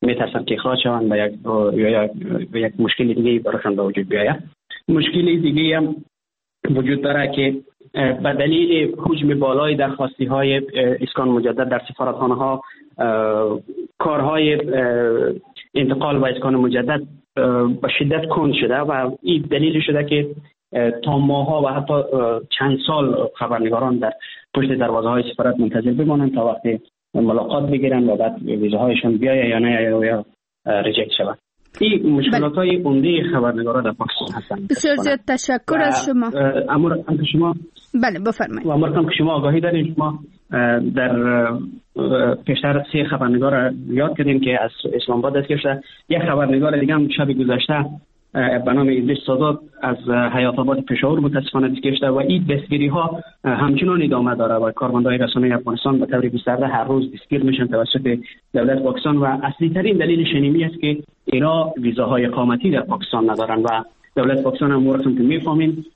میترسن که اخراج شوند یا یک مشکل دیگه براشون به وجود بیاید. مشکل دیگه هم وجود داره که به دلیل حجم بالای درخواستی های اسکان مجدد در سفارتخانه ها کارهای انتقال و اسکان مجدد به شدت کند شده و این دلیل شده که تا ماها و حتی چند سال خبرنگاران در پشت دروازه های سفارت منتظر بمانند تا وقتی ملاقات بگیرن و بعد ویزاهایشون بیاید یا نه یا ریجکت شود. این مشکلات های عمده خبرنگاران در پاکستان هستند. بسیار زیاد تشکر از شما. شما بله بفرمایید. و امروز که شما آگاهی دارید، شما در پیشتر 3 خبرنگار یاد کردیم که از اسلام آباد دستگیر شده. یک خبرنگار دیگه هم شب گذشته به نام ادریس سادات از حیات آباد پشاور متاسفانه دستگیر شده و این دستگیری ها همچنان ادامه داره و کارمندان رسانه افغانستان به طور گسترده هر روز دستگیر میشن توسط دولت پاکستان و اصلی ترین دلیل شنیمی است که اینا ویزاهای اقامتی در پاکستان ندارن و دولت پاکستان هم که میفهمین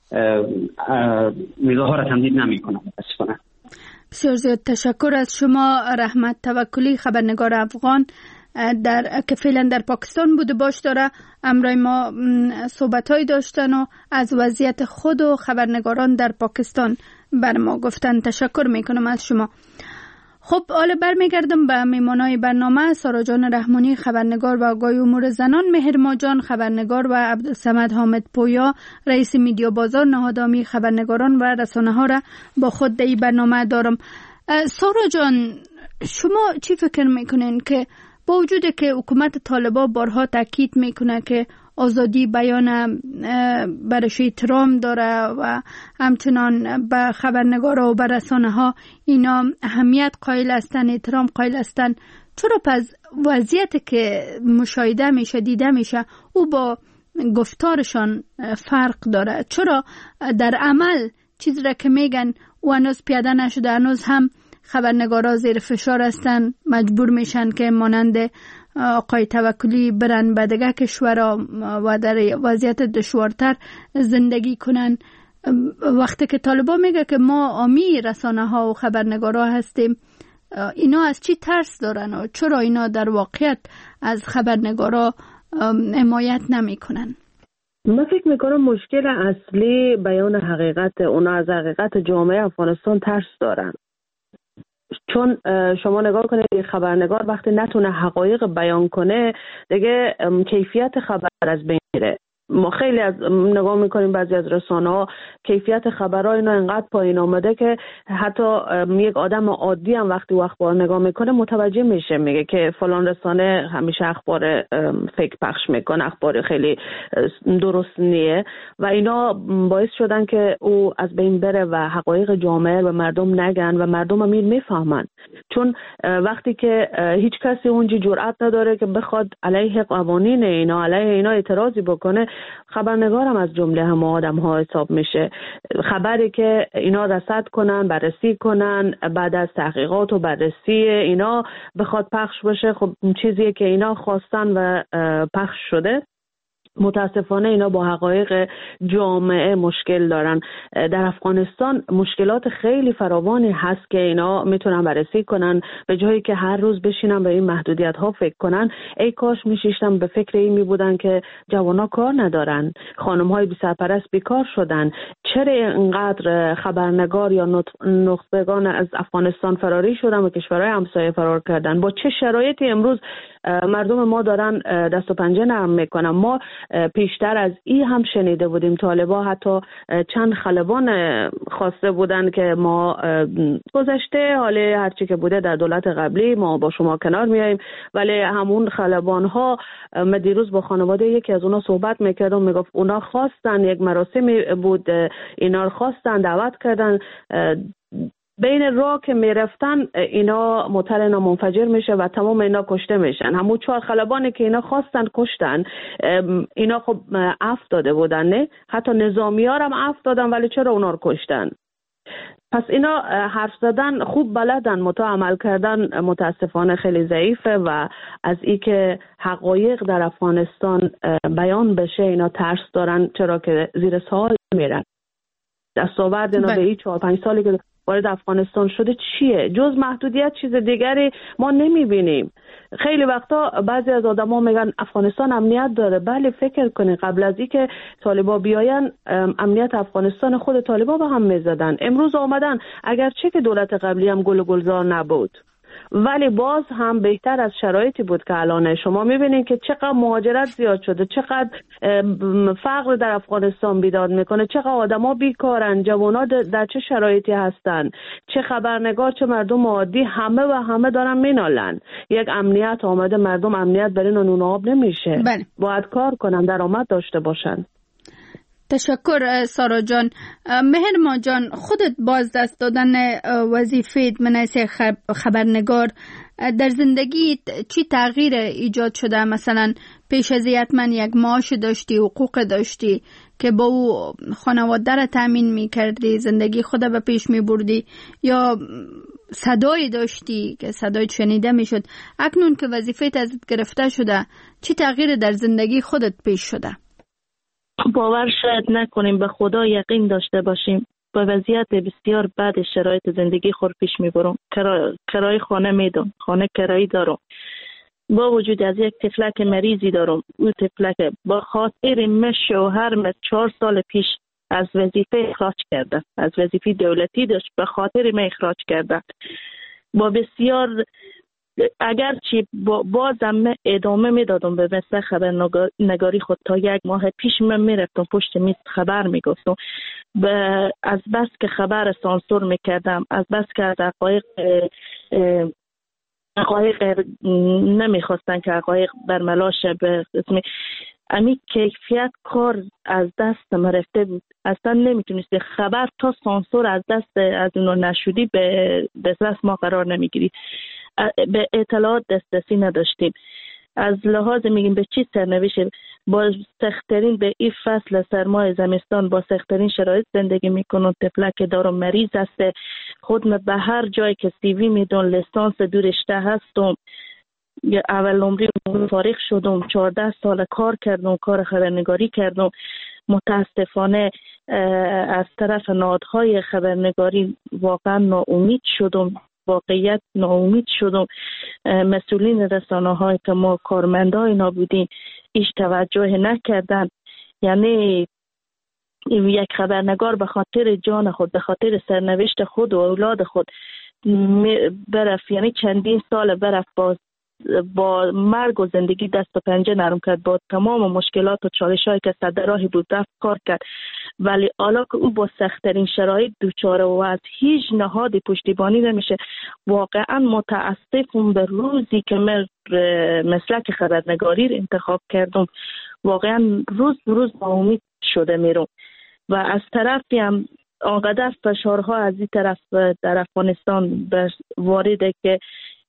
ویزاها را تمدید نمیکنه متاسفانه. بسیار زیاد تشکر از شما رحمت توکلی، خبرنگار افغان که فعلا در پاکستان بوده باش داره امروز ما صحبت‌های داشتن و از وضعیت خود و خبرنگاران در پاکستان بر ما گفتن. تشکر میکنم از شما. خب حالا برمیگردم به میمانای برنامه. سارا جان رحمانی خبرنگار و آگاهی امور زنان، مهر ماجان خبرنگار و عبدالصمد حامد پویا رئیس میدیا بازار نهادامی خبرنگاران و رسانه ها را با خود در این برنامه دارم. سارا جان، شما چی فکر میکنین که با وجود که حکومت طالبان بارها تاکید میکنه که آزادی بیان برش احترام داره و همچنان به خبرنگارا و به رسانه ها اینا اهمیت قائل هستن، احترام قائل هستن، چرا پس وضعیت که مشاهده میشه دیده میشه او با گفتارشان فرق داره؟ چرا در عمل چیزی را که میگن او هنوز پیاده نشده، هنوز هم خبرنگارا زیر فشار هستن، مجبور میشن که مانند آقای توکلی برن به دیگه کشورها و در وضعیت دشوارتر زندگی کنن، وقتی که طالبان میگه که ما عامی رسانه ها و خبرنگارا هستیم، اینا از چی ترس دارن و چرا اینا در واقعیت از خبرنگارا حمایت نمی کنن؟ من فکر میکنم مشکل اصلی بیان حقیقت، اونا از حقیقت جامعه افغانستان ترس دارن. چون شما نگاه کنید خبرنگار وقتی نتونه حقایق بیان کنه دیگه کیفیت خبر از بین میره. ما خیلی از نگاه میکنیم بعضی از رسانه‌ها کیفیت خبرها اینا انقدر پایین آمده که حتی یک آدم عادی هم وقتی اخبار نگاه میکنه متوجه میشه، میگه که فلان رسانه همیشه اخبار فیک پخش میکنه، اخبار خیلی درست نیه و اینا باعث شدن که او از بین بره و حقایق جامعه و مردم نگن و مردم هم میفهمن. چون وقتی که هیچ کسی اونجا جرئت نداره که بخواد علیه قوانین اینا، علیه اینا اعتراضی بکنه، خبرنگارم از جمله هم آدم ها حساب میشه. خبری که اینا رصد کنن، بررسی کنن، بعد از تحقیقات و بررسی اینا بخواد پخش بشه، خب چیزیه که اینا خواستن و پخش شده. متاسفانه اینا با حقایق جامعه مشکل دارن. در افغانستان مشکلات خیلی فراوانی هست که اینا میتونن بررسی کنن، به جایی که هر روز بشینن به این محدودیت ها فکر کنن. ای کاش میشیشتن به فکر این میبودن که جوانا کار ندارن، خانم های بی سرپرست بیکار شدن، چرا اینقدر خبرنگار یا نخبگان از افغانستان فراری شدن و کشورهای همسایه فرار کردن، با چه شرایطی امروز مردم ما دارن دست و پنجه نرم میکنن. ما پیشتر از این هم شنیده بودیم طالبا حتی چند خلبان خواسته بودن که ما گذشته حالا هرچی که بوده در دولت قبلی ما با شما کنار میاییم، ولی همون خلبان ها من دیروز با خانواده یکی از اونا صحبت میکردم، میگفت اونا خواستن، یک مراسمی بود اینا رو خواستن، دعوت کردن، بین راه که میرفتن اینا موتر اینا منفجر میشه و تمام اینا کشته میشن. همون 4 خلبانی که اینا خواستن کشتن. اینا خب عفو داده بودن، نه حتی نظامی‌ها هم عفو دادن، ولی چرا اونا رو کشتن؟ پس اینا حرف زدن خوب بلدن، متا عمل کردن متاسفانه خیلی ضعیفه و از این که حقایق در افغانستان بیان بشه اینا ترس دارن، چرا که زیر سوال میرن. دستاورد اینا به این 4-5 سالی که وارد افغانستان شده چیه؟ جز محدودیت چیز دیگری ما نمیبینیم. خیلی وقتا بعضی از آدما میگن افغانستان امنیت داره. بله، فکر کنید قبل از اینکه طالبا بیاین امنیت افغانستان خود طالبا به هم میزدن. امروز آمدن، اگرچه که دولت قبلی هم گل و گلزار نبود ولی باز هم بهتر از شرایطی بود که الان شما میبینید که چقدر مهاجرت زیاد شده، چقدر فقر در افغانستان بیداد میکنه، چقدر آدما بیکارن، جوانا در چه شرایطی هستن، چه خبرنگار چه مردم عادی همه دارن مینالن. یک امنیت آمده، مردم امنیت برای نون آب نمیشه. باید کار کنن، درآمد داشته باشن. تشکر سارا جان. مهرما جان، خودت باز دست دادن وظیفه منصب خبرنگار در زندگی چی تغییر ایجاد شده؟ مثلا پیش از حتما یک معاش داشتی، حقوق داشتی که با او خانواده را تامین میکردی، زندگی خود به پیش میبردی، یا صدایی داشتی که صدای شنیده میشد. اکنون که وظیفه ازت گرفته شده، چی تغییر در زندگی خودت پیش شده؟ باور شاید نکنیم، به خدا یقین داشته باشیم با وضعیت بسیار بد شرایط زندگی خود پیش میبرم. کرای خانه میدم، خانه کرایی دارم، با وجود از یک طفلک مریضی دارم. او طفلک با خاطر شوهر 4 سال پیش از وظیفه اخراج کرده، از وظیفه دولتی داشت، به خاطر من اخراج کرده. با بسیار اگرچه بازم ادامه میدادم به مثل خبرنگاری خود. تا 1 ماه پیش من میرفتم پشت میز خبر میگفتم، از بس که خبر سانسور میکردم، از بس که از حقایق نمیخواستن که حقایق برملا شه، به اسم امی کیفیت کار از دست ما رفته بود. اصلا نمیتونست خبر تا سانسور از دست از اونو نشودی به دست ما قرار نمیگیرید. به اطلاعات دسترسی نداشتیم. از لحاظ میگیم به چی سرنوشت، با سخت‌ترین به این فصل سرمای زمستان با سخت‌ترین شرایط زندگی میکنم. طفلک دارم، مریض است، خودم به هر جای که سیوی میدون لیسانس دورشته هستم. اول نمره فارغ شدم، 14 سال کار کردم، کار خبرنگاری کردم. متاسفانه از طرف نهادهای خبرنگاری واقعا ناامید شدم، واقعیت ناامید شدم. مسئولین رسانه های که ما کارمندای اینا بودیم ایش توجه نکردن. یعنی یک خبرنگار به خاطر جان خود، به خاطر سرنوشت خود و اولاد خود برفت، یعنی چندین سال برفت با مرگ و زندگی دست و پنجه نرم کرد، با تمام مشکلات و چالش‌هایی که سر راهی بود رفت کار کرد. ولی حالا که او با سخت‌ترین شرایط دوچاره و از هیچ نهادی پشتیبانی نمیشه، واقعا متاسفم به روزی که من مسلک خبرنگاری انتخاب کردم. واقعا روز به روز ناامید شده میرم و از طرفی هم آنقدر فشارها از این طرف در افغانستان وارده که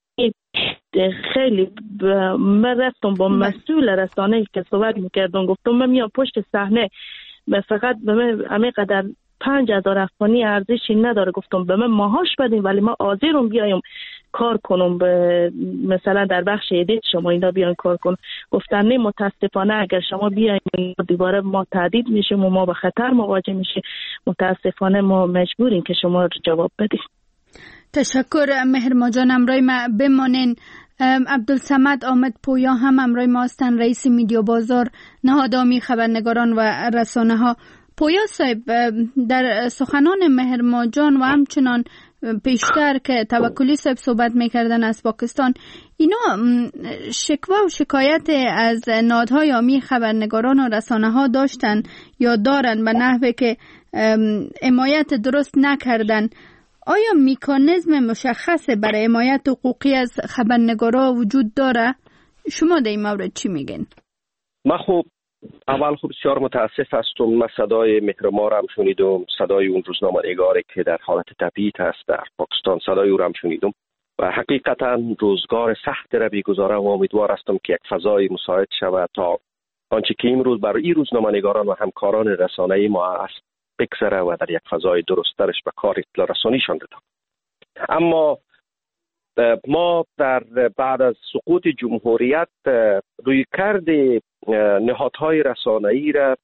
خیلی من رفتم با مسئول رسانه‌ای که صحبت میکردم، گفتم من میام پشت صحنه، فقط به من همینقدر 5,000 افغانی ارزشی نداره. گفتم به من ماهاش بدین ولی ما حاضرم بیایم کار کنم، مثلا در بخش ادیت شما اینا بیاین کار کنم. گفتن نه، متاسفانه اگر شما بیاین دوباره ما تهدید میشیم و ما به خطر مواجه میشیم. متاسفانه ما مجبوریم که شما جواب بدیم. تشکر مهرما جان. امرای ما بمانین. عبدالصمد احمد پویا هم امرای ما هستن، رئیس میدیا بازار نهاد عامی خبرنگاران و رسانه ها. پویا صاحب، در سخنان مهرما جان و همچنان پیشتر که توکلی صاحب صحبت میکردن از پاکستان، اینا شکوه و شکایت از نهادهای عامی خبرنگاران و رسانه ها داشتن یا دارن به نحوی که حمایت درست نکردن. آیا میکانیزم مشخص برای حمایت حقوقی از خبرنگارا وجود داره؟ شما در این مورد چی میگین؟ من اول بسیار متاسف هستم. من صدای مهرما را هم شنیدم، صدای اون روزنامه‌نگاری که در حالت تبعید است در پاکستان، صدای او را هم شنیدم و حقیقتا روزگار سخت را بی‌گذاره و امیدوار هستم که یک فضای مساعد شود تا آنچه که امروز برای این روزنامه‌نگاران و همکاران رسانه‌ای ما است بگذره و در یک فضای درست‌ترش به کار اطلاع رسانیشان بدم. اما ما در بعد از سقوط جمهوریت رویکرد نهادهای رسانه‌ای را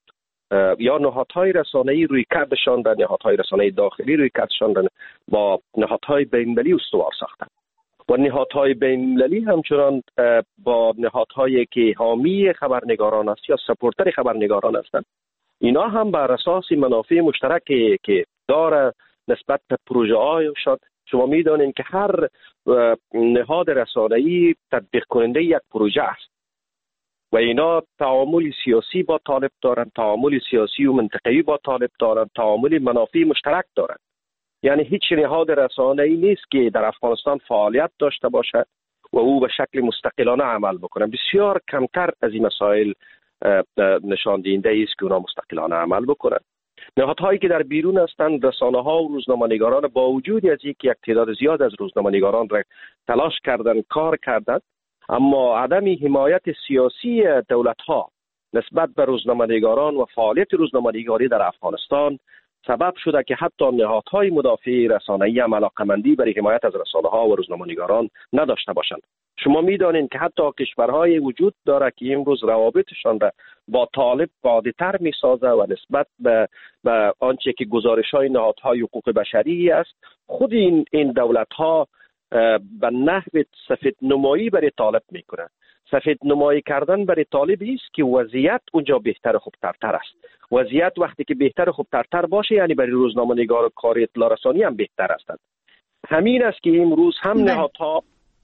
یا نهادهای رسانه‌ای روی کردشان را، نهادهای رسانه‌ای داخلی روی کردشان را با نهادهای بین‌المللی استوار ساختند و نهادهای بین‌المللی همچنان با نهادهایی که حامی خبرنگاران است یا سپورتر خبرنگاران هستند، اینا هم بر اساس منافع مشترکی که داره نسبت به پروژه هایشان. شما میدانید که هر نهاد رسانه‌ای تطبیق کننده یک پروژه است و اینا تعامل سیاسی با طالب دارند، تعامل سیاسی و منطقه‌ای با طالب دارند، تعامل منافع مشترک دارند. یعنی هیچ نهاد رسانه‌ای نیست که در افغانستان فعالیت داشته باشد و او به شکل مستقلانه عمل بکنه. بسیار کمتر از این مسائل نشان دهنده است که اونا مستقلانه عمل بکنند. نهادهایی که در بیرون هستند، رسانه‌ها و روزنامه‌نگاران، با وجود از اینکه یک تعداد زیاد از روزنامه‌نگاران را تلاش کردند، کار کردند، اما عدم حمایت سیاسی دولت‌ها نسبت به روزنامه‌نگاران و فعالیت روزنامه‌نگاری در افغانستان سبب شده که حتی نهادهای مدافع رسانه‌ای هم علاقه‌مندی برای حمایت از رسانه‌ها و روزنامه‌نگاران نداشته باشند. شما می‌دانید که حتی کشورهای وجود داره که امروز روابطشان را با طالب عادی‌تر می‌سازه و نسبت به آنچه که گزارش‌های نهادهای حقوق بشری است، خود این دولت‌ها به نحو سفید نمایی برای طالب می‌کنند. سفید نمایی کردن برای طالب است که وضعیت اونجا بهتر و خوبتر است. وضعیت وقتی که بهتر و خوبتر باشه یعنی برای روزنامه‌نگار و کار اطلاع رسانی هم بهتر هستند. همین است که امروز هم نهادها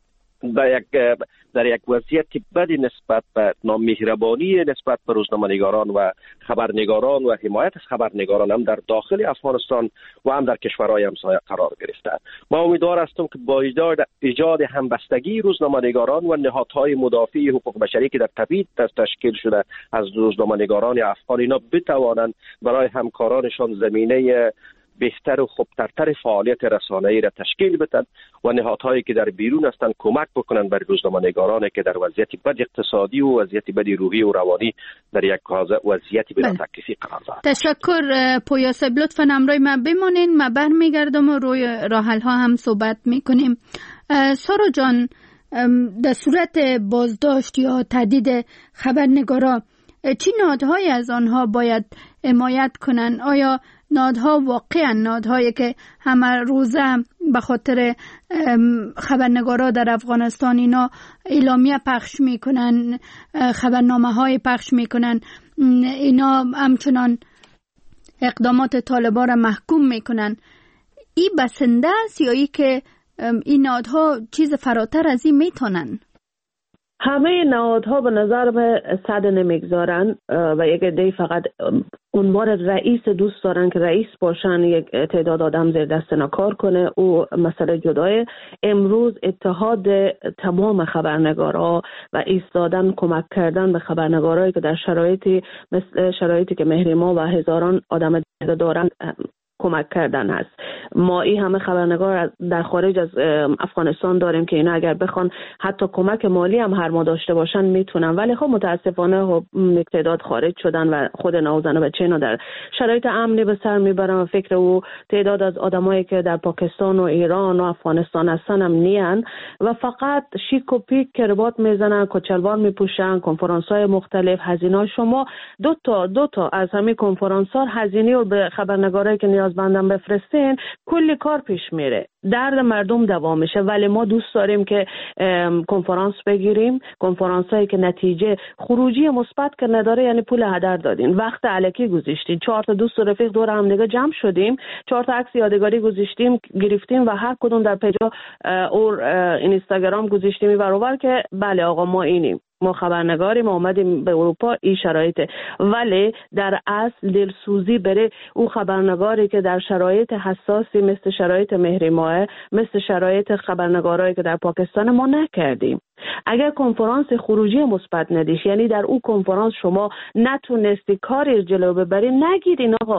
در یک وضعیت بدی نسبت به نامهربانی نسبت به روزنامه‌نگاران و خبرنگاران و حمایت از خبرنگاران هم در داخل افغانستان و هم در کشورهای همسایه قرار گرفته. ما امیدوار هستم که با ایجاد همبستگی روزنامه‌نگاران و نهادهای مدافع حقوق بشری که در تبعید تشکیل شده از روزنامه‌نگاران افغان، اینا بتوانند برای همکارانشان زمینه بهتر و خوبتر فعالیت رسانه‌ای را تشکیل بدن و نهادهایی که در بیرون هستند کمک بکنند برای روزنامه‌نگارانی که در وضعیت بد اقتصادی و وضعیت بد روحی و روانی در یک وضعیت بلا تکلیفی قرار دارند. تشکر پویا صاحب، لطفاً همراه ما بمانین، ما برمیگردم و روی راه‌حل‌ها هم صحبت می‌کنیم. سارا جان، در صورت بازداشت یا تهدید خبرنگارا چه نهادهایی از آنها باید حمایت کنند؟ آیا نهادها واقعا نهادهایی که همه روزه به خاطر خبرنگارا در افغانستان اینا اعلامیه پخش میکنن، خبرنامه های پخش میکنن، اینا همچنان اقدامات طالبان را محکوم میکنن، این بسنده است یا ای که این نهادها چیز فراتر از این میتونن؟ همه نهادها به نظر من صد نمیگذارن و یک عده فقط عنوان رئیس دوست دارن که رئیس باشن، یک تعداد آدم زیر دست کار کنه، او مسئله جدای. امروز اتحاد تمام خبرنگارا و ایستادن کمک کردن به خبرنگارایی که در شرایطی مثل شرایطی که مهریما و هزاران آدم دارن کمک کردن هست. ما این همه خبرنگار در خارج از افغانستان داریم که اینا اگر بخوان حتی کمک مالی هم هر ما داشته باشن میتونن، ولی خب متاسفانه یک تعداد خارج شدن و خود نوزن و بچه اینا در شرایط امنی به سر میبرن و فکر او تعداد از آدمایی که در پاکستان و ایران و افغانستان هستن هم نیان و فقط شیک و پیک کربات میزنن، کچلوار میپوشن، کنفرانس های مختلف. هزینه شما دو تا از همین کنفرانس ها هزینه رو به خبرنگارایی که نیازمندن بفرستین، کلی کار پیش میره، درد مردم دوام میشه. ولی ما دوست داریم که کنفرانس بگیریم، کنفرانس هایی که نتیجه خروجی مثبت که نداره، یعنی پول هدر دادین، وقت الکی گذاشتین، 4 تا دوست و رفیق دور هم دیگه جمع شدیم، 4 تا عکس یادگاری گذاشتیم گرفتیم و هر کدوم در پیجا اور اینستاگرام گذاشتیم برابر که بله آقا ما اینیم، ما خبرنگاریم، ما اومدیم به اروپا، این شرایطه. ولی در اصل دلسوزی بره او خبرنگاری که در شرایط حساسی مثل شرایط مهریماه، مثل شرایط خبرنگارایی که در پاکستان ما نکردیم. اگر کنفرانس خروجی مثبت ندیش، یعنی در او کنفرانس شما نتونستی کاری جلو ببری، نگیرین آقا.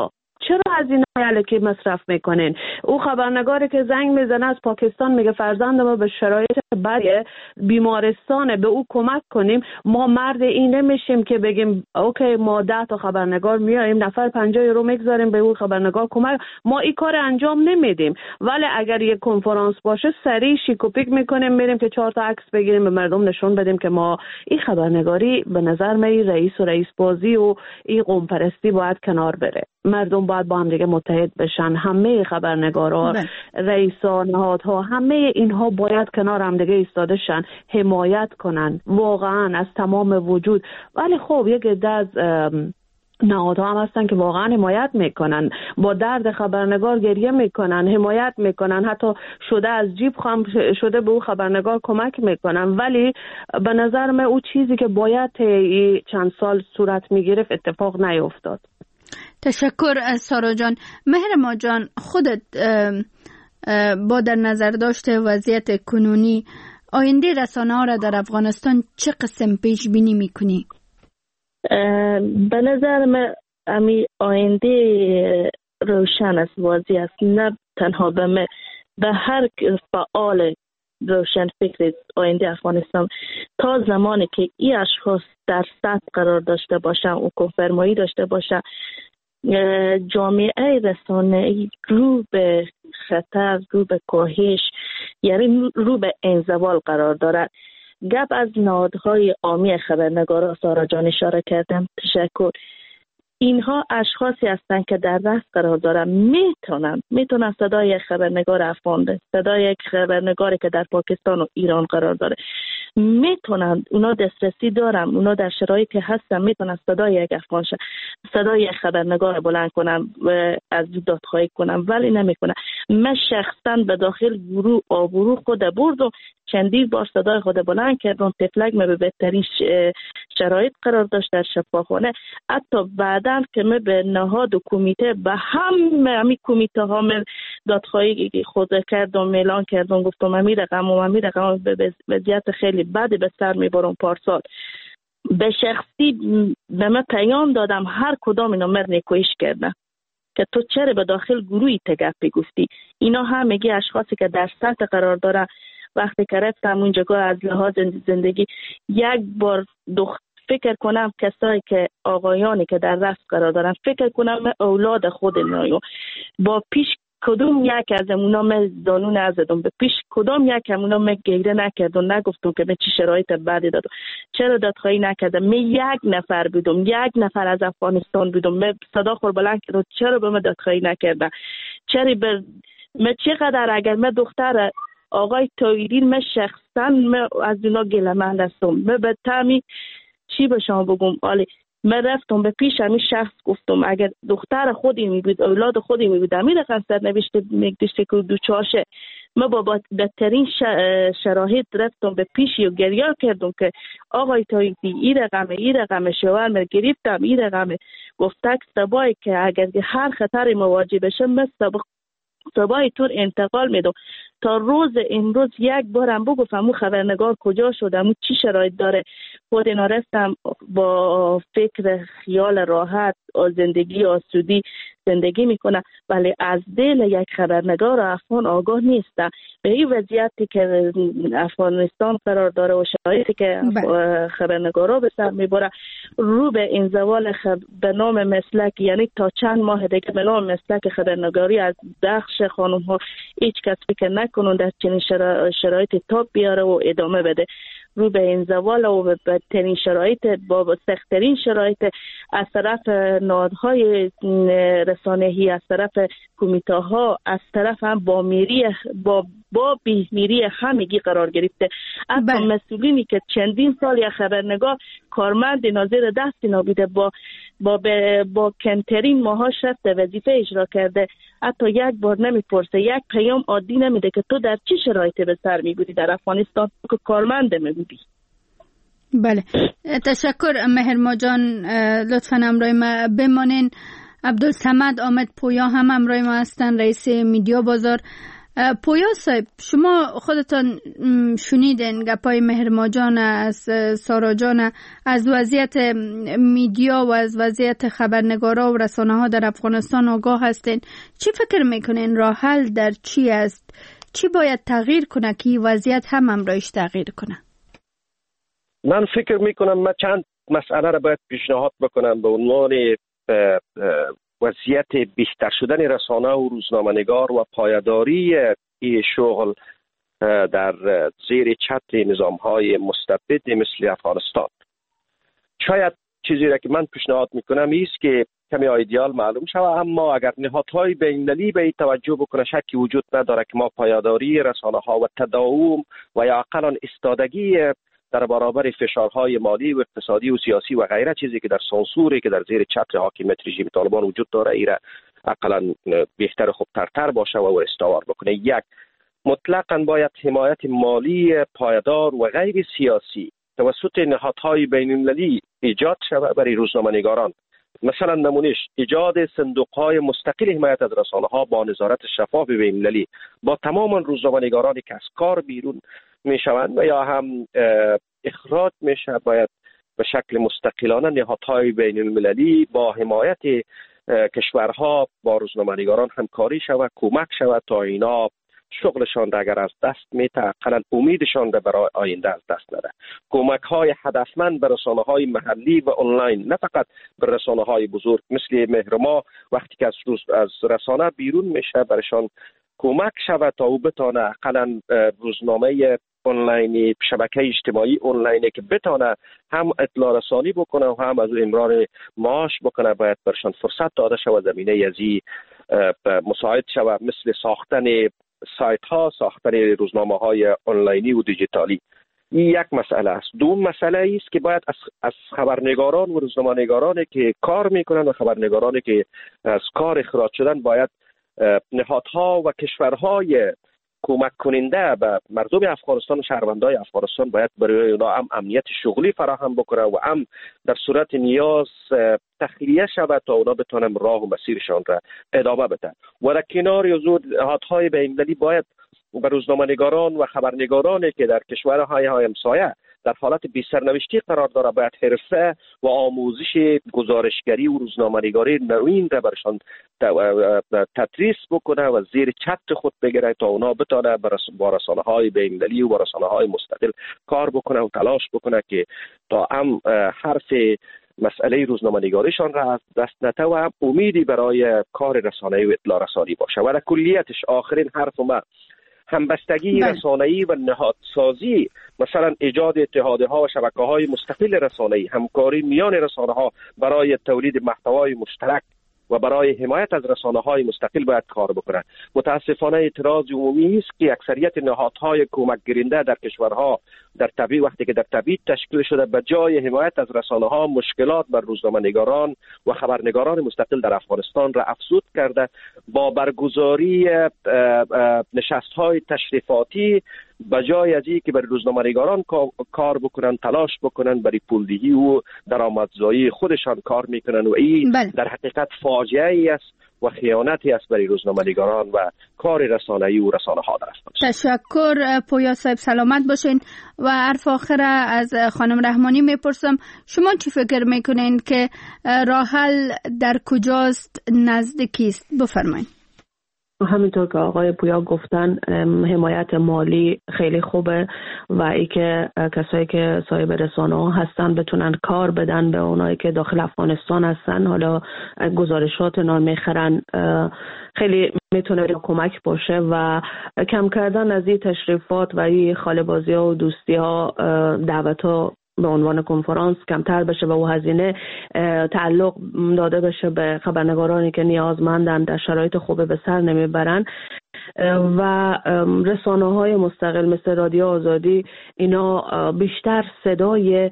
چرا از این الکی مصرف میکنین؟ او خبرنگاری که زنگ میزنه از پاکستان میگه فرزند ما به شرایط بدی بیمارستانه، به او کمک کنیم. ما مرد این نمیشیم که بگیم اوکی ما 10 تا خبرنگار میایم نفر 50 یورو میگذاریم به او خبرنگار کمک. ما این کار انجام نمیدیم، ولی اگر یک کنفرانس باشه سریع شیکوپیک میکنیم میریم که 4 تا عکس بگیریم به مردم نشون بدیم که ما این خبرنگاری به نظر من رئیس و رئیس بازی و این قوم پرستی باید کنار بره. مردم باید با هم دیگه متحد بشن، همه خبرنگارا، رئیسا، نهادها، همه اینها باید کنار هم دیگه ایستاده شن، حمایت کنن واقعا از تمام وجود. ولی خب یک عده از نهادها هم هستن که واقعا حمایت میکنن، با درد خبرنگار گریه میکنن، حمایت میکنن، حتی شده از جیب هم شده به او خبرنگار کمک میکنن. ولی به نظر من او چیزی که باید چند سال صورت میگرفت اتفاق نیفتاد. تشکر سارا جان. مهرما جان، خودت با در نظر داشته وضعیت کنونی آینده رسانه ها را در افغانستان چه قسم پیش بینی میکنی؟ به نظر من آینده روشن است، واضح است. نه تنها به هر فعال روشن فکر آینده افغانستان، تا زمانی که این اشخاص در سطح قرار داشته باشن و کنفرمایی داشته باشن، جامعه رسانه‌ای رو به خطر، رو به کاهش، یعنی رو به انزوال قرار دارد. گپ از نهادهای عامی خبرنگارا سارا جان اشاره کردم، تشکر. اینها اشخاصی هستند که در رأس قرار دارن، میتونن صدای خبرنگار افغان، صدای خبرنگاری که در پاکستان و ایران قرار داره، میتونن، اونا دسترسی دارن، اونا در شرایطی هستن میتونن صدای یک افغان صدای خبرنگار بلند کنن و از دادخواهی کنن، ولی نمیکنن. من شخصا به داخل گروه آبرو خود بردم، چندین بار صدای خود بلند کردم، تفلک من به بهترین شرایط قرار داشت در شفاخانه. حتی بعداً که من به نهاد و کمیته، به همه کمیته ها من دادخواهی خود کردم، اعلان کردم، گفتم امی رقم به وضعیت خیلی بدی به سر میبرم پارسال. به شخصی به من پیام دادم، هر کدام اینا من نیکویش کردن که تو چرا به داخل گروهی تگپی گفتی. اینا همگی اشخاصی که در سطح قرار داره. وقتی که رفتم اونجا از لحاظ زندگی یک بار فکر کنم کسایی که آقایانی که در رأس قرار دارن، فکر کنم اولاد خود نایو با پیش کدوم یک از اونا من زانو نزدم، به پیش کدوم یک از اونا من گیره نکردم، نگفتم که من چی شرایط بعدی دادم، چرا دادخواهی نکردم. من یک نفر بودم، یک نفر از افغانستان بودم، من صدا خور بلند کردم چرا به من دادخواهی نکردم، چرا من چقدر اگر من دختر آقای تاییدین، من شخصا از اونا گله‌مند هستم. من به تامی چی به شما بگم آلی، من رفتم به پیش همین شخص گفتم اگر دختر خودی می بود، اولاد خودی می بود، همین رقم نوشته میگدشته که دوچارشه. من با بدترین شرایط رفتم به پیش و گریه کردم که آقای تاییدی این رقم شوهر من گرفتم، این رقم. گفته سبایی که اگر هر خطر مواجه بشه من سبای طور انتقال میدم. تا روز امروز یک بارم بگفتم اون خبرنگار کجا شده، اون چی شرایط داره. خود اینا رفتم با فکر خیال راحت زندگی آسودی زندگی میکنه، ولی از دل یک خبرنگار افغان آگاه نیستن به این وضعیتی که افغانستان قرار داره و شرایطی که خبرنگارا به سر میبره. رو به انزوال به نام مسلک، یعنی تا چند ماه دیگه به نام مسلک خبرنگاری از بخش خانم ها هیچ کس فکر نکنون در چنین شرایط تاب بیاره و ادامه بده. رو به انزوال و به بدترین شرایط، با سخت‌ترین شرایط از طرف نهادهای رسانه‌ای، از طرف کمیته ها، از طرف هم با بی‌میری همگی قرار گرفته. حتی مسئولینی که چندین سال یا خبرنگار کارمند ناظر دست نابیده با کمترین معاش رفته وظیفه اجرا کرده، حتی یک بار نمیپرسه، یک پیام عادی نمیده که تو در چه شرایطی به سر میبودی در افغانستان که کارمند میبودی. بله، تشکر مهرما جان. لطفاً همراه ما بمانین. عبدالصمد آمد پویا هم همراه ما هستن، رئیس میدیا بازار. پویا صاحب، شما خودتان شنیدین گپای مهرما جان از سارا جان از وضعیت میدیا و از وضعیت خبرنگارا و رسانه ها در افغانستان آگاه هستین. چی فکر میکنین راه حل در چی است؟ چی باید تغییر کنه که وضعیت هم امرایش تغییر کنه؟ من فکر میکنم من چند مسئله را باید پیشنهاد بکنم به عنوان وضعیت بهتر شدن رسانه و روزنامه‌نگار و پایداری این شغل در زیر چتر نظام‌های مستبد مثل افغانستان. شاید چیزی را که من پیشنهاد میکنم است که کمی ایدئال معلوم شود، اما اگر نهادهای بین‌المللی به این توجه بکنه شکی وجود نداره که ما پایداری رسانه‌ها و تداوم و یا اقلا استادگی در برابر فشارهای مالی و اقتصادی و سیاسی و غیره چیزی که در سانسوری که در زیر چتر حاکمیت رژیم طالبان وجود داره ایره اقلا بهتر خوبترتر باشه و استوار بکنه. یک، مطلقاً باید حمایت مالی پایدار و غیر سیاسی توسط نهادهای بین‌المللی ایجاد شود برای روزنامه‌نگاران. مثلا نمونهش ایجاد صندوق‌های مستقل حمایت از رسانه‌ها با نظارت شفاف بین‌المللی با تمام روزنامه‌نگارانی که از کار بیرون میشوند و یا هم اخراج میشه، باید به شکل مستقلانه نهادهای بین‌المللی با حمایت کشورها با روزنامه‌نگاران همکاری شود، کمک شود تا اینا شغلشان را اگر از دست میته اقلا امیدشان را برای آینده از دست نده. کمک‌های هدفمند به رسانه‌های محلی و آنلاین، نه فقط به رسانه‌های بزرگ مثل مهرما، وقتی که از رسانه بیرون میشه برشان کمک شود تا او بتانه اقلا روزنامه آنلاینی، شبکه اجتماعی آنلاینی که بتانه هم اطلاع رسانی بکنه و هم از امرار معاش بکنه، باید برشان فرصت داده شود زمینه ازی مساعد شود، مثل ساختن سایت ها، ساختن روزنامه های آنلاینی و دیجیتالی. این یک مسئله است. دوم مسئله است که باید از خبرنگاران و روزنامه‌نگارانی که کار میکنن و خبرنگارانی که از کار اخراج شدن باید نهادها و کشورهای کمک کننده به مردم افغانستان و شهروندان افغانستان باید برای اونا هم امنیت شغلی فراهم بکنه و هم در صورت نیاز تخلیه شود تا اونا بتونن راه و مسیرشان را ادامه بدن. و در کنار نهادهای بین‌المللی باید به روزنامه‌نگاران و خبرنگارانی که در کشورهای همسایه در حالت بی‌سرنوشتی قرار داره باید حرفه و آموزش گزارشگری و روزنامه‌نگاری نوین را برشان تدریس بکنه و زیر چتر خود بگیره تا اونا بتونه با رسانه‌های بین‌المللی و با رسانه‌های مستقل کار بکنه و تلاش بکنه که تا هم حرف مسئله روزنامه‌نگاریشان را از دست نده و امیدی برای کار رسانه‌ای و اطلاع رسانی باشه. و در کلیتش آخرین حرف ما همبستگی رسانه‌ای و نهادسازی، مثلا ایجاد اتحادها و شبکه‌های مستقل رسانه‌ای، همکاری میان رسانه‌ها برای تولید محتوای مشترک و برای حمایت از رسانه‌های مستقل باید کار بکنند. متاسفانه اعتراض عمومی است که اکثریت نهادهای کمک گیرنده در کشورها در تبعید وقتی که در تبعید تشکیل شده به جای حمایت از رسانه‌ها مشکلات بر روزنامه‌نگاران و خبرنگاران مستقل در افغانستان را افزود کرده با برگزاری نشست‌های تشریفاتی به جای از اینکه برای روزنامه‌نگاران کار بکنن، تلاش بکنن برای پولدهی و درآمدزایی خودشان کار میکنن و این در حقیقت فاجعه ای است و خیانتی است برای روزنامه‌نگاران و کار رسانه‌ای و رسانه‌ها در افغانستان. تشکر پویا صاحب، سلامت باشین. و حرف آخر از خانم رحمانی میپرسم، شما چی فکر میکنین که راه حل در کجاست، نزدیکی است؟ بفرمایید. همینطور که آقای پویا گفتن حمایت مالی خیلی خوبه و ای که کسایی که صاحب رسانه ها هستن بتونن کار بدن به اونایی که داخل افغانستان هستن، حالا گزارشات اونا میخرن، خیلی میتونه کمک باشه و کم کردن از این تشریفات و این خاله‌بازی ها و دوستی ها، دعوت ها به عنوان کنفرانس کمتر بشه و او هزینه تعلق داده بشه به خبرنگارانی که نیازمندن، در شرایط خوبه به سر نمیبرن. و رسانه‌های مستقل مثل رادیو آزادی اینا بیشتر صدای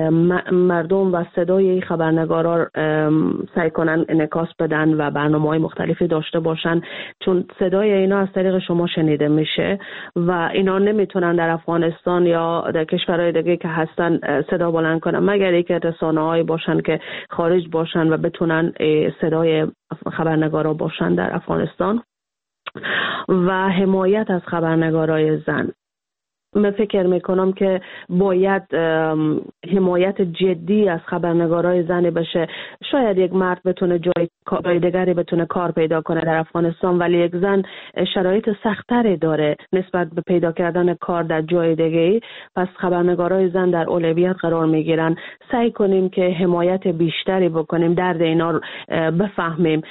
مردم و صدای خبرنگارا سعی کنن انعکاس بدن و برنامه‌های مختلفی داشته باشن، چون صدای اینا از طریق شما شنیده میشه و اینا نمیتونن در افغانستان یا در کشورهای دیگه که هستن صدا بلند کنن مگر اینکه رسانه‌هایی باشن که خارج باشن و بتونن صدای خبرنگارا باشن در افغانستان. و حمایت از خبرنگارای زن. من فکر میکنم که باید حمایت جدی از خبرنگارای زنی بشه. شاید یک مرد بتونه جای دیگری بتونه کار پیدا کنه در افغانستان، ولی یک زن شرایط سخت‌تری داره نسبت به پیدا کردن کار در جای دیگه‌ای. پس خبرنگارای زن در اولویت قرار میگیرن. سعی کنیم که حمایت بیشتری بکنیم، درد اینا رو بفهمیم.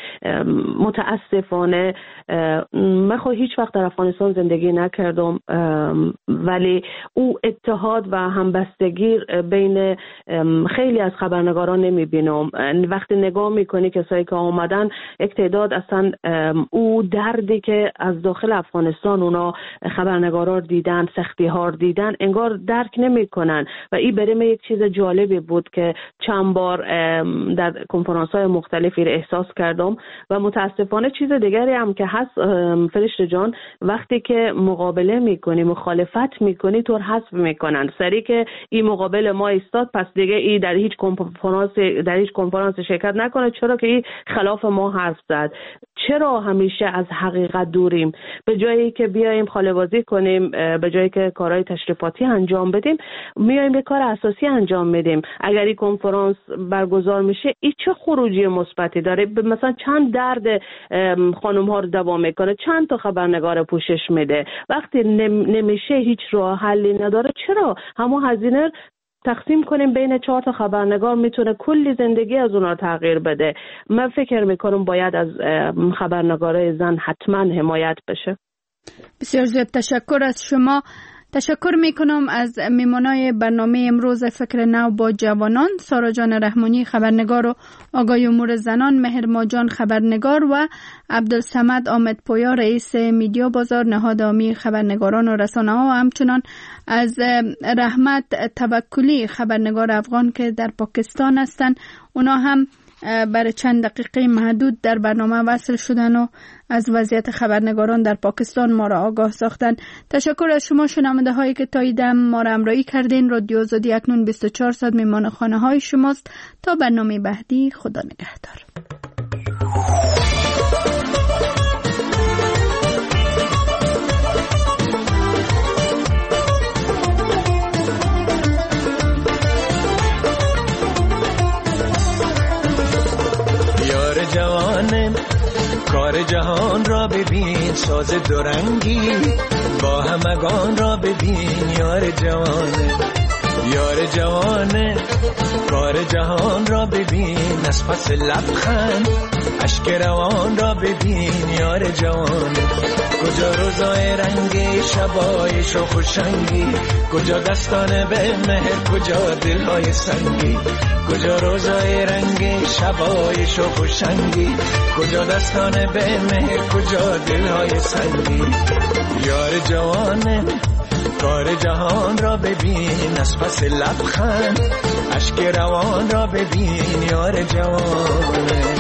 متاسفانه من هیچ وقت در افغانستان زندگی نکردم، ولی او اتحاد و همبستگی بین خیلی از خبرنگاران نمیبینم. وقتی نگاه میکنی کسایی که آمدن، یک تعداد اصلا او دردی که از داخل افغانستان اونا خبرنگاران دیدن، سختی ها دیدن، انگار درک نمیکنن. و این برای من یک چیز جالبی بود که چند بار در کنفرانس های مختلفی رو احساس کردم. و متاسفانه چیز دیگری هم که هست فرشته جان، وقتی که مقابله میکنی، مخالفت میکنی، طور حذف میکنن. سری که این مقابل ما ایستاد، پس دیگه این در هیچ کنفرانس شرکت نکنه، چرا که این خلاف ما حرف زد. چرا همیشه از حقیقت دوریم؟ به جایی که بیایم خاله‌بازی کنیم، به جایی که کارهای تشریفاتی انجام بدیم، میایم به کار اساسی انجام میدیم. اگر این کنفرانس برگزار میشه، این چه خروجی مثبتی داره؟ مثلا چند درد خانم ها رو دوا میکنه، چند تا خبرنگار پوشش میده. وقتی نمیشه، هیچ راه حلی نداره، چرا همون هزینه تقسیم کنیم بین 4 تا خبرنگار، میتونه کلی زندگی از اونا تغییر بده. من فکر میکنم باید از خبرنگارای زن حتما حمایت بشه. بسیار زیاد تشکر از شما. تشکر میکنم از میمانای برنامه امروز فکر نو با جوانان، سارا جان رحمانی خبرنگار و آگاهی امور زنان، مهر ماجان خبرنگار و عبدالصمد آمد پویا رئیس میدیا بازار نهاد عامی خبرنگاران و رسانه ها، و همچنان از رحمت توکلی خبرنگار افغان که در پاکستان هستند. اونا هم برای چند دقیقه محدود در برنامه وصل شدن و از وضعیت خبرنگاران در پاکستان ما را آگاه ساختن. تشکر از شما شنونده هایی که تا دم ما را همراهی کردین. رادیو آزادی اکنون 24 ساعت میمان خانه های شماست. تا برنامه بعدی، خدا نگهدار. جوانم کار جهان را ببین، ساز دورنگی با همگان را ببین. یار جوانه کار جهان را ببین، از پس لبخند اشک روان را ببین. یار جوانه کجا روزای رنگی، شبای شوخ و شنگی، کجا دستان به مهر، کجا دلهای سنگی. کجا روزای رنگی، شبای شوخ و شنگی، کجا دستان به مهر، کجا دلهای سنگی. یار جوانه کار جهان را ببین، از پس لبخند اشک روان را ببین. یار جوانه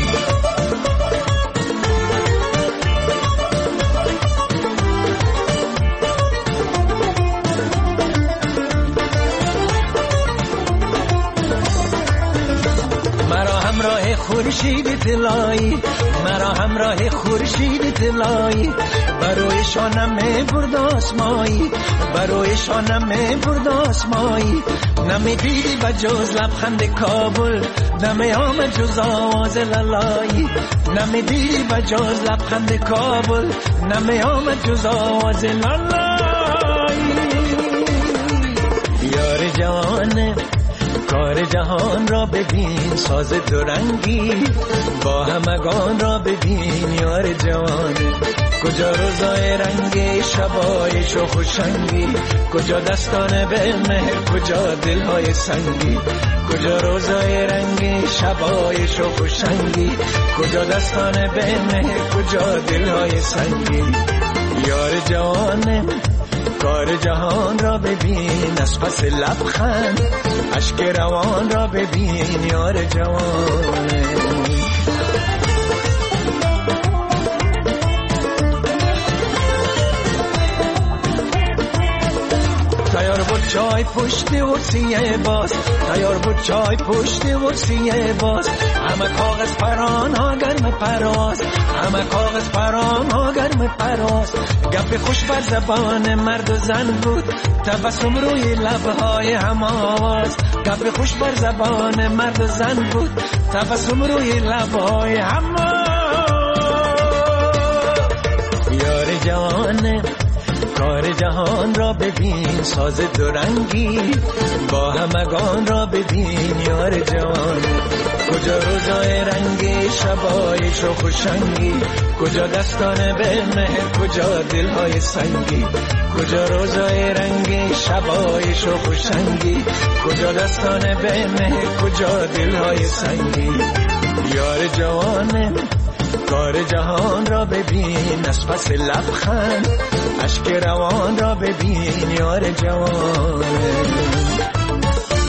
همراه خورشید طلایی، مرا همراه خورشید طلایی، بروی شانم برد آسمایی، بروی شانم برد آسمایی. نمیدیدی بجز لبخند کابل، نمی آمد جز آواز لالایی. نمیدیدی بجز لبخند کابل، نمی آمد جز آواز لالایی. یار جوانه کار جهان را ببین، ساز دورنگی با همگان را ببین. یار جوانه کجا روزای رنگی، شبای شوخ و شنگی، کجا دستان به مهر، کجا دلهای سنگی. کجا روزای رنگی، شبای شوخ و شنگی، کجا دستان به مهر، کجا دلهای سنگی. یار جوانه کار جهان را ببین، از پس لبخند اشک روان را ببین. یار جوانه تیار بود چای پشت ورسیه باز، تیار بود چای پشت ورسیه باز. همه کاغذ پران ها گرم پراز، همه کاغذ پران ها گرم پراز. گپ خوش بر زبان مرد و زن بود، تبسم روی لبهای هم آواز. گپ خوش بر زبان مرد و زن بود، تبسم روی لبهای هم یار جوان کار جهان را ببین، ساز دو رنگی با همگان را ببین. یار جوان کجا روزای رنگی، شبای شوخ و شنگی، کجا دستان به مهر، کجا دلهای سنگی. کجا روزای رنگی، شبای شوخ و شنگی، کجا دستان به مهر، کجا دلهای سنگی. یار جوان کار جهان را ببین، از پس لبخند اشک روان را ببین. یار جوان